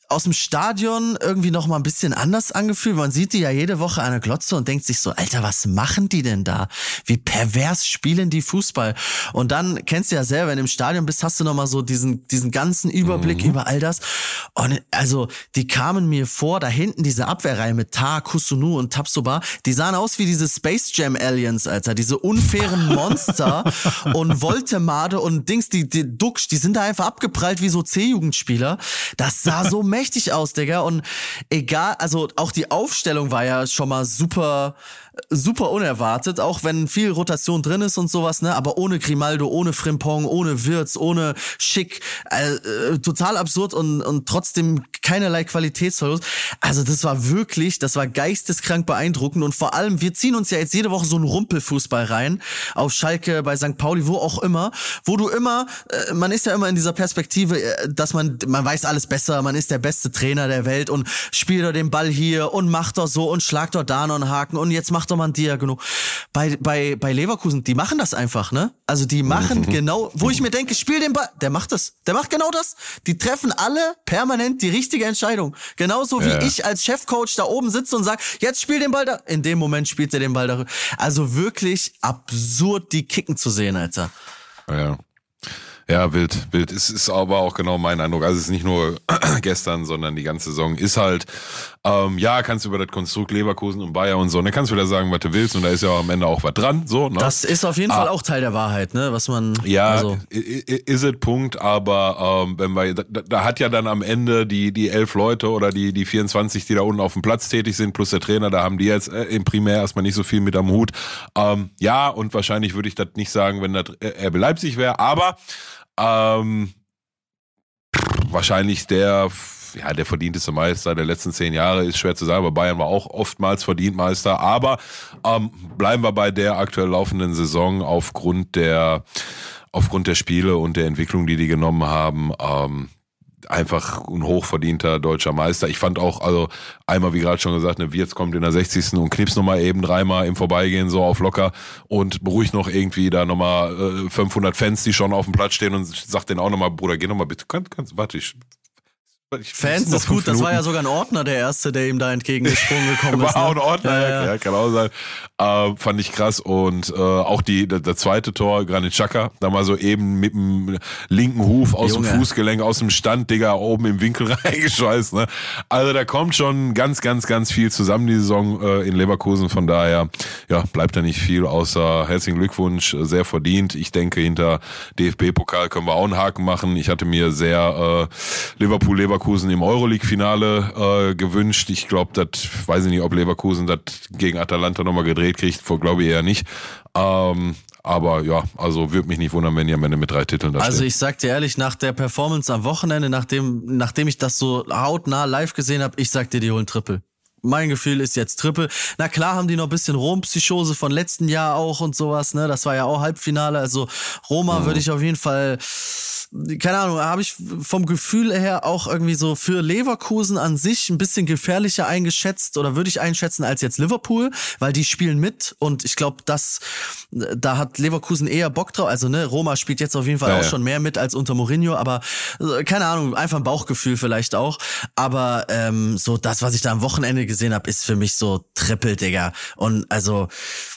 [SPEAKER 4] aus dem Stadion irgendwie noch mal ein bisschen anders angefühlt. Man sieht die ja jede Woche an der Glotze und denkt sich so, Alter, was machen die denn da? Wie pervers spielen die Fußball? Und dann, kennst du ja selber, wenn du im Stadion bist, hast du noch mal so diesen ganzen Überblick über all das. Und also, die kamen mir vor, da hinten diese Abwehrreihe mit Ta, Kusunu und Tabsoba, die sahen aus wie diese Space Jam Aliens, Alter. Diese unfairen Monster und Voltemade und Dings, die Duxch, die sind da einfach abgeprallt wie so C-Jugendspieler. Das sah so mächtig aus, Digga. Und egal, also auch die Aufstellung war ja schon mal super unerwartet, auch wenn viel Rotation drin ist und sowas, ne, aber ohne Grimaldo, ohne Frimpong, ohne Wirtz, ohne Schick, total absurd und trotzdem keinerlei Qualitätsverlust. Also das war geisteskrank beeindruckend und vor allem, wir ziehen uns ja jetzt jede Woche so einen Rumpelfußball rein, auf Schalke, bei St. Pauli, wo auch immer, wo du immer, man ist ja immer in dieser Perspektive, dass man weiß alles besser, man ist der beste Trainer der Welt und spielt doch den Ball hier und macht doch so und schlagt doch da noch einen Haken und jetzt macht doch mal ein Diagonal. Bei Leverkusen, die machen das einfach, ne? Also die machen genau, wo ich mir denke, spiel den Ball, der macht das. Der macht genau das. Die treffen alle permanent die richtige Entscheidung. Genauso wie ich als Chefcoach da oben sitze und sage, jetzt spiel den Ball da. In dem Moment spielt er den Ball da. Also wirklich absurd, die kicken zu sehen, Alter.
[SPEAKER 3] Ja. Ja, wild. Es ist aber auch genau mein Eindruck. Also es ist nicht nur gestern, sondern die ganze Saison ist halt, kannst du über das Konstrukt Leverkusen und Bayern und so, ne, kannst du wieder sagen, was du willst und da ist ja am Ende auch was dran, so, ne?
[SPEAKER 4] Das ist auf jeden Fall auch Teil der Wahrheit, ne, was man,
[SPEAKER 3] ja,
[SPEAKER 4] also.
[SPEAKER 3] Ist es Punkt, aber wenn wir, da hat ja dann am Ende die 11 Leute oder die 24, die da unten auf dem Platz tätig sind, plus der Trainer, da haben die jetzt im Primär erstmal nicht so viel mit am Hut. Ja, und wahrscheinlich würde ich das nicht sagen, wenn das RB Leipzig wäre, aber wahrscheinlich der verdienteste Meister der letzten 10 Jahre, ist schwer zu sagen, aber Bayern war auch oftmals verdient Meister, aber bleiben wir bei der aktuell laufenden Saison aufgrund der Spiele und der Entwicklung, die genommen haben, einfach ein hochverdienter deutscher Meister. Ich fand auch, also einmal, wie gerade schon gesagt, ne, Wirtz kommt in der 60. und knips nochmal eben 3-mal im Vorbeigehen so auf locker und beruhigt noch irgendwie da nochmal 500 Fans, die schon auf dem Platz stehen und sagt denen auch nochmal, Bruder, geh nochmal bitte, warte,
[SPEAKER 4] Fans ist gut, das war ja sogar ein Ordner, der Erste, der ihm da entgegengesprungen gekommen ist.
[SPEAKER 3] War auch ein
[SPEAKER 4] Ne?
[SPEAKER 3] Ordner, ja, kann auch sein. Fand ich krass und auch das zweite Tor, Granit Xhaka, da mal so eben mit dem linken Huf aus dem Fußgelenk, aus dem Stand, Digga, oben im Winkel reingeschweißt, ne? Also da kommt schon ganz, ganz, ganz viel zusammen die Saison in Leverkusen, von daher, ja, bleibt da nicht viel, außer herzlichen Glückwunsch, sehr verdient. Ich denke, hinter DFB-Pokal können wir auch einen Haken machen. Ich hatte mir sehr Leverkusen im Euroleague-Finale gewünscht. Ich glaube, weiß ich nicht, ob Leverkusen das gegen Atalanta nochmal gedreht kriegt, glaube ich eher nicht. Aber ja, also würde mich nicht wundern, wenn die am Ende mit 3 Titeln da stehen.
[SPEAKER 4] Also ich sag dir ehrlich, nach der Performance am Wochenende, nachdem ich das so hautnah live gesehen habe, ich sag dir, die holen Triple. Mein Gefühl ist jetzt Triple. Na klar haben die noch ein bisschen Rom-Psychose von letzten Jahr auch und sowas, ne? Das war ja auch Halbfinale. Also Roma würde ich auf jeden Fall, keine Ahnung, habe ich vom Gefühl her auch irgendwie so für Leverkusen an sich ein bisschen gefährlicher eingeschätzt oder würde ich einschätzen als jetzt Liverpool, weil die spielen mit und ich glaube, da hat Leverkusen eher Bock drauf. Also ne, Roma spielt jetzt auf jeden Fall auch schon mehr mit als unter Mourinho, aber keine Ahnung, einfach ein Bauchgefühl vielleicht auch. Aber so das, was ich da am Wochenende gesehen habe, ist für mich so Triple, Digga. Und also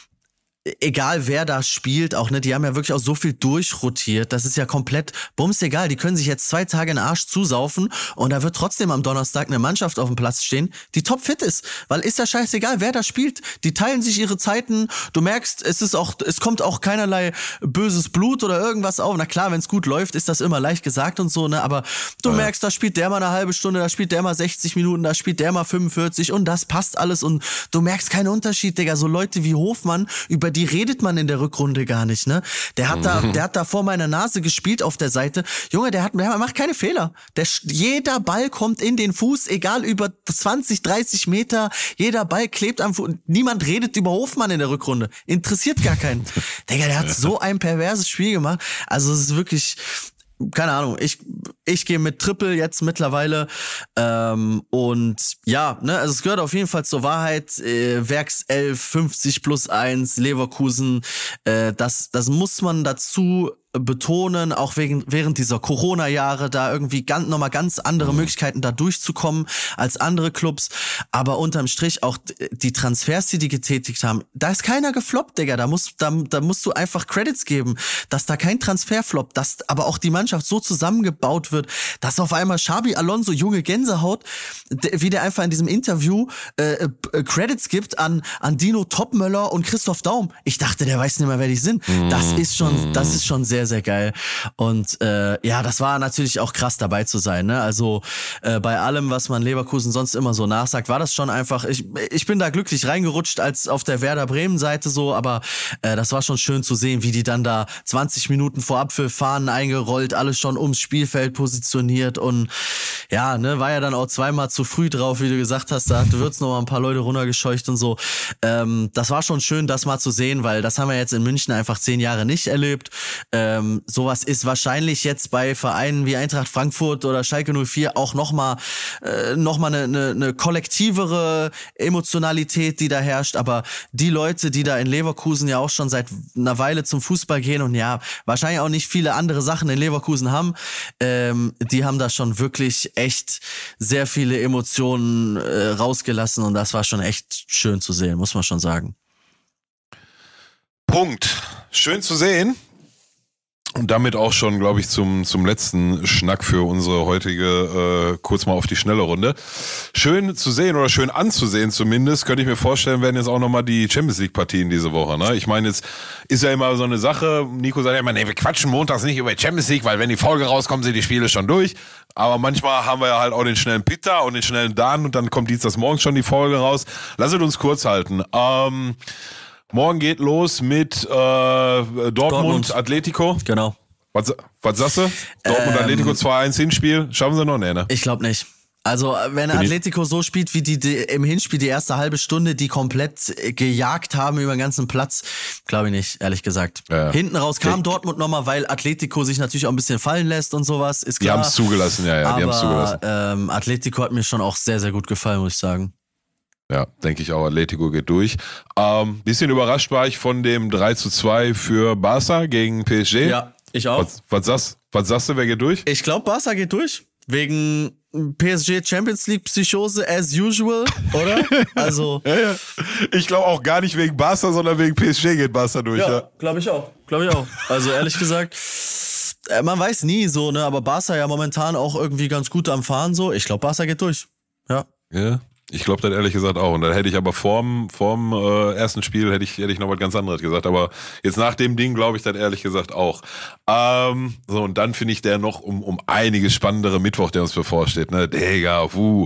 [SPEAKER 4] egal wer da spielt, auch ne, die haben ja wirklich auch so viel durchrotiert, das ist ja komplett bumsegal, die können sich jetzt 2 Tage in den Arsch zusaufen und da wird trotzdem am Donnerstag eine Mannschaft auf dem Platz stehen, die topfit ist, weil ist ja scheißegal, wer da spielt, die teilen sich ihre Zeiten, du merkst, es kommt auch keinerlei böses Blut oder irgendwas auf, na klar, wenn es gut läuft, ist das immer leicht gesagt und so, ne, aber du merkst, da spielt der mal eine halbe Stunde, da spielt der mal 60 Minuten, da spielt der mal 45 und das passt alles und du merkst keinen Unterschied, Digga, so Leute wie Hofmann, über die redet man in der Rückrunde gar nicht, ne? Der hat da vor meiner Nase gespielt auf der Seite. Junge, der macht keine Fehler. Jeder Ball kommt in den Fuß, egal über 20, 30 Meter. Jeder Ball klebt am Fuß. Niemand redet über Hofmann in der Rückrunde. Interessiert gar keinen. Digga, der hat so ein perverses Spiel gemacht. Also es ist wirklich, keine Ahnung, ich gehe mit Triple jetzt mittlerweile und ja, ne, also es gehört auf jeden Fall zur Wahrheit, Werkself 50+1 Leverkusen, das muss man dazu betonen, auch während dieser Corona-Jahre da irgendwie nochmal ganz andere Möglichkeiten da durchzukommen als andere Clubs, aber unterm Strich auch die Transfers, die getätigt haben, da ist keiner gefloppt, Digga, da musst du einfach Credits geben, dass da kein Transfer floppt, dass aber auch die Mannschaft so zusammengebaut wird, dass auf einmal Xabi Alonso, junge Gänsehaut, wie der einfach in diesem Interview Credits gibt an Dino Topmöller und Christoph Daum. Ich dachte, der weiß nicht mehr, wer die sind. Das ist schon sehr, sehr geil. Und ja, das war natürlich auch krass dabei zu sein. Ne? Also bei allem, was man Leverkusen sonst immer so nachsagt, war das schon einfach, ich bin da glücklich reingerutscht als auf der Werder Bremen Seite so, aber das war schon schön zu sehen, wie die dann da 20 Minuten vor Abpfiff Fahnen eingerollt, alles schon ums Spielfeld positioniert und ja, ne, war ja dann auch zweimal zu früh drauf, wie du gesagt hast, da wird's noch mal ein paar Leute runtergescheucht und so. Das war schon schön, das mal zu sehen, weil das haben wir jetzt in München einfach 10 Jahre nicht erlebt. Sowas ist wahrscheinlich jetzt bei Vereinen wie Eintracht Frankfurt oder Schalke 04 auch noch mal eine kollektivere Emotionalität, die da herrscht, aber die Leute, die da in Leverkusen ja auch schon seit einer Weile zum Fußball gehen und ja, wahrscheinlich auch nicht viele andere Sachen in Leverkusen haben, die haben da schon wirklich echt sehr viele Emotionen rausgelassen und das war schon echt schön zu sehen, muss man schon sagen.
[SPEAKER 3] Punkt. Schön zu sehen. Und damit auch schon, glaube ich, zum letzten Schnack für unsere heutige kurz mal auf die schnelle Runde. Schön zu sehen oder schön anzusehen zumindest, könnte ich mir vorstellen, werden jetzt auch nochmal die Champions League Partien diese Woche. Ne? Ich meine, jetzt ist ja immer so eine Sache, Nico sagt ja immer, nee, wir quatschen montags nicht über Champions League, weil wenn die Folge rauskommt, sind die Spiele schon durch. Aber manchmal haben wir ja halt auch den schnellen Peter und den schnellen Dan und dann kommt dienstags morgens schon die Folge raus. Lasst uns kurz halten. Morgen geht los mit Dortmund Atletico.
[SPEAKER 4] Genau.
[SPEAKER 3] Was sagst du? Dortmund Atletico 2-1 Hinspiel. Schaffen sie noch? Nee, ne?
[SPEAKER 4] Ich glaube nicht. Also wenn Atletico so spielt wie die im Hinspiel die erste halbe Stunde, die komplett gejagt haben über den ganzen Platz, glaube ich nicht, ehrlich gesagt. Ja. Hinten raus kam Dortmund nochmal, weil Atletico sich natürlich auch ein bisschen fallen lässt und sowas, ist klar.
[SPEAKER 3] Die haben es zugelassen, ja, die haben es zugelassen.
[SPEAKER 4] Atletico hat mir schon auch sehr, sehr gut gefallen, muss ich sagen.
[SPEAKER 3] Ja, denke ich auch. Atletico geht durch. Bisschen überrascht war ich von dem 3-2 für Barca gegen PSG.
[SPEAKER 4] Ja, ich auch.
[SPEAKER 3] Was sagst du, wer geht durch?
[SPEAKER 4] Ich glaube, Barca geht durch. Wegen PSG Champions League Psychose as usual, oder? Also.
[SPEAKER 3] Ja. Ich glaube auch gar nicht wegen Barca, sondern wegen PSG geht Barca durch.
[SPEAKER 4] Ja, glaube ich auch. Also ehrlich gesagt, man weiß nie so, ne, aber Barca ja momentan auch irgendwie ganz gut am Fahren so. Ich glaube, Barca geht durch. Ja.
[SPEAKER 3] Ja. Ich glaube das ehrlich gesagt auch. Und dann hätte ich aber vorm ersten Spiel hätte ich noch was ganz anderes gesagt. Aber jetzt nach dem Ding glaube ich das ehrlich gesagt auch. So, und dann finde ich der noch um einiges spannendere Mittwoch, der uns bevorsteht. Ne? Digga,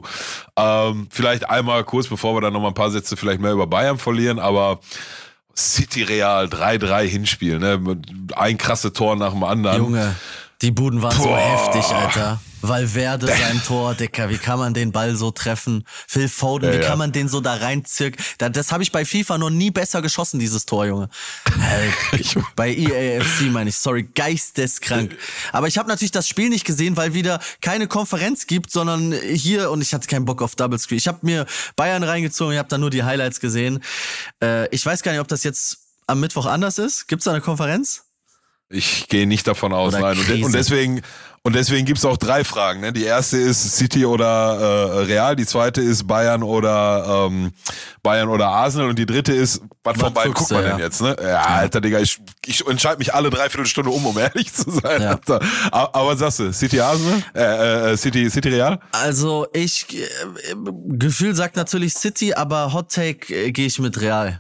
[SPEAKER 3] vielleicht einmal kurz, bevor wir dann noch mal ein paar Sätze vielleicht mehr über Bayern verlieren, aber City Real 3-3 Hinspiel. Ne? Ein krasse Tor nach dem anderen.
[SPEAKER 4] Junge, die Buden waren so heftig, Alter. Valverde sein Tor, Dicker, wie kann man den Ball so treffen? Phil Foden, wie kann man den so da reinzirken? Das habe ich bei FIFA noch nie besser geschossen, dieses Tor, Junge. Bei EAFC meine ich, sorry, geisteskrank. Aber ich habe natürlich das Spiel nicht gesehen, weil wieder keine Konferenz gibt, sondern hier, und ich hatte keinen Bock auf Double Screen. Ich habe mir Bayern reingezogen, ich habe da nur die Highlights gesehen. Ich weiß gar nicht, ob das jetzt am Mittwoch anders ist. Gibt's da eine Konferenz?
[SPEAKER 3] Ich gehe nicht davon aus, nein. Und deswegen gibt's auch 3 Fragen. Ne? Die erste ist City oder Real, die zweite ist Bayern oder Arsenal und die dritte ist, was von beiden guckt man denn jetzt? Ne? Ja, Alter, Digga, ich entscheide mich alle 3/4 Stunde um ehrlich zu sein. Ja. Alter. Aber was sagst du? City Arsenal? City Real?
[SPEAKER 4] Also Gefühl sagt natürlich City, aber Hot Take gehe ich mit Real.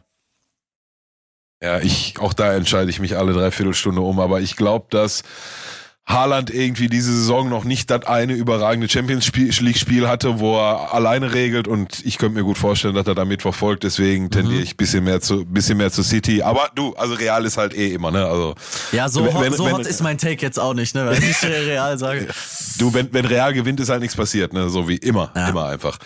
[SPEAKER 3] Ja, auch da entscheide ich mich alle 3/4 Stunde um, aber ich glaube, dass Haaland irgendwie diese Saison noch nicht das eine überragende Champions League Spiel hatte, wo er alleine regelt und ich könnte mir gut vorstellen, dass er damit verfolgt, deswegen tendiere ich bisschen mehr zu City, aber also Real ist halt immer, ne, also.
[SPEAKER 4] Ja, so hot ist mein Take jetzt auch nicht, ne, weil ich Real sage.
[SPEAKER 3] Du, wenn Real gewinnt, ist halt nichts passiert, ne, so wie immer einfach.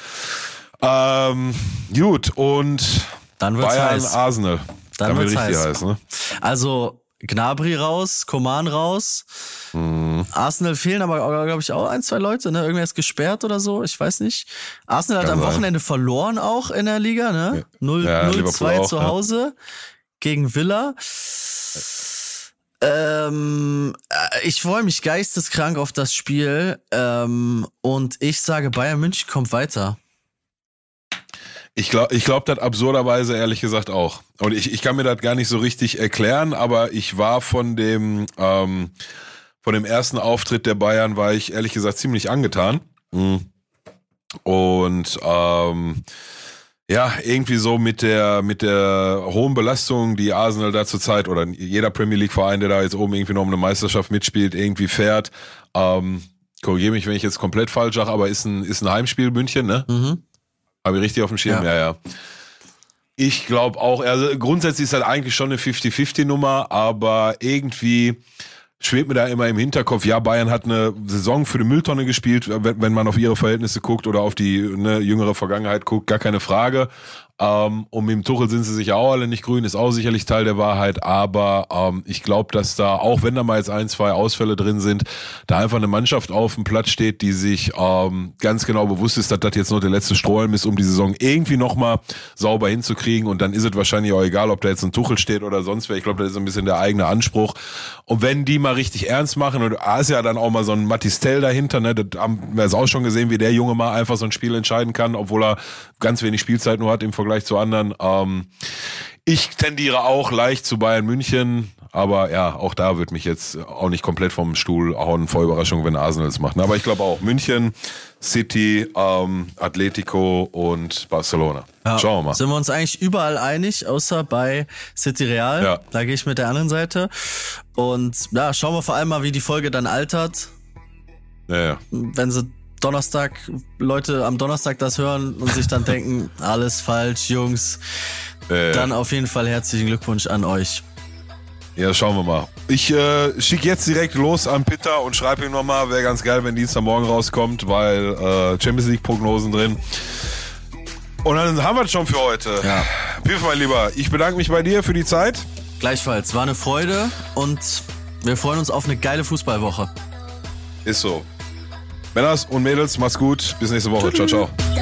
[SPEAKER 3] Gut, und
[SPEAKER 4] dann wird's
[SPEAKER 3] Bayern,
[SPEAKER 4] heiß.
[SPEAKER 3] Arsenal.
[SPEAKER 4] Dann wird's
[SPEAKER 3] richtig
[SPEAKER 4] heiß,
[SPEAKER 3] ne?
[SPEAKER 4] Also, Gnabry raus, Coman raus. Arsenal fehlen aber, glaube ich, auch 1, 2 Leute, ne? Irgendwer ist gesperrt oder so, ich weiß nicht. Arsenal hat am Wochenende verloren auch in der Liga, ne? 0-2 zu Hause gegen Villa. Ich freue mich geisteskrank auf das Spiel und ich sage, Bayern München kommt weiter.
[SPEAKER 3] Ich glaub das absurderweise ehrlich gesagt auch. Und ich kann mir das gar nicht so richtig erklären, aber ich war von dem ersten Auftritt der Bayern, war ich ehrlich gesagt ziemlich angetan. Und ja, irgendwie so mit der hohen Belastung, die Arsenal da zurzeit oder jeder Premier League Verein, der da jetzt oben irgendwie noch um eine Meisterschaft mitspielt, irgendwie fährt. Korrigiere mich, wenn ich jetzt komplett falsch sage, aber ist ein Heimspiel München, ne? Mhm. Habe ich richtig auf dem Schirm? Ja. Ich glaube auch, also grundsätzlich ist das eigentlich schon eine 50-50-Nummer, aber irgendwie schwebt mir da immer im Hinterkopf, ja, Bayern hat eine Saison für die Mülltonne gespielt, wenn man auf ihre Verhältnisse guckt oder auf die jüngere Vergangenheit guckt, gar keine Frage. Und mit dem Tuchel sind sie sich ja auch alle nicht grün, ist auch sicherlich Teil der Wahrheit, aber ich glaube, dass da, auch wenn da mal jetzt 1, 2 Ausfälle drin sind, da einfach eine Mannschaft auf dem Platz steht, die sich ganz genau bewusst ist, dass das jetzt noch der letzte Strohhalm ist, um die Saison irgendwie nochmal sauber hinzukriegen, und dann ist es wahrscheinlich auch egal, ob da jetzt ein Tuchel steht oder sonst wer. Ich glaube, das ist ein bisschen der eigene Anspruch. Und wenn die mal richtig ernst machen, und da ist ja dann auch mal so ein Matistel dahinter, ne, das haben wir jetzt auch schon gesehen, wie der Junge mal einfach so ein Spiel entscheiden kann, obwohl er ganz wenig Spielzeit nur hat im Vergleich zu anderen. Ich tendiere auch leicht zu Bayern München, aber ja, auch da wird mich jetzt auch nicht komplett vom Stuhl hauen, vor Überraschung, wenn Arsenal es macht. Aber ich glaube auch München, City, Atletico und Barcelona. Ja, schauen wir mal.
[SPEAKER 4] Sind wir uns eigentlich überall einig, außer bei City Real. Ja. Da gehe ich mit der anderen Seite. Und ja, schauen wir vor allem mal, wie die Folge dann altert.
[SPEAKER 3] Ja.
[SPEAKER 4] Wenn sie Leute am Donnerstag das hören und sich dann denken, alles falsch, Jungs, dann auf jeden Fall herzlichen Glückwunsch an euch.
[SPEAKER 3] Ja, schauen wir mal. Ich schicke jetzt direkt los an Peter und schreibe ihm nochmal, wäre ganz geil, wenn Dienstagmorgen rauskommt, weil Champions League Prognosen drin. Und dann haben wir es schon für heute.
[SPEAKER 4] Ja.
[SPEAKER 3] Piff, mein Lieber, ich bedanke mich bei dir für die Zeit.
[SPEAKER 4] Gleichfalls, war eine Freude und wir freuen uns auf eine geile Fußballwoche.
[SPEAKER 3] Ist so. Männers und Mädels, macht's gut. Bis nächste Woche. Ciao, ciao.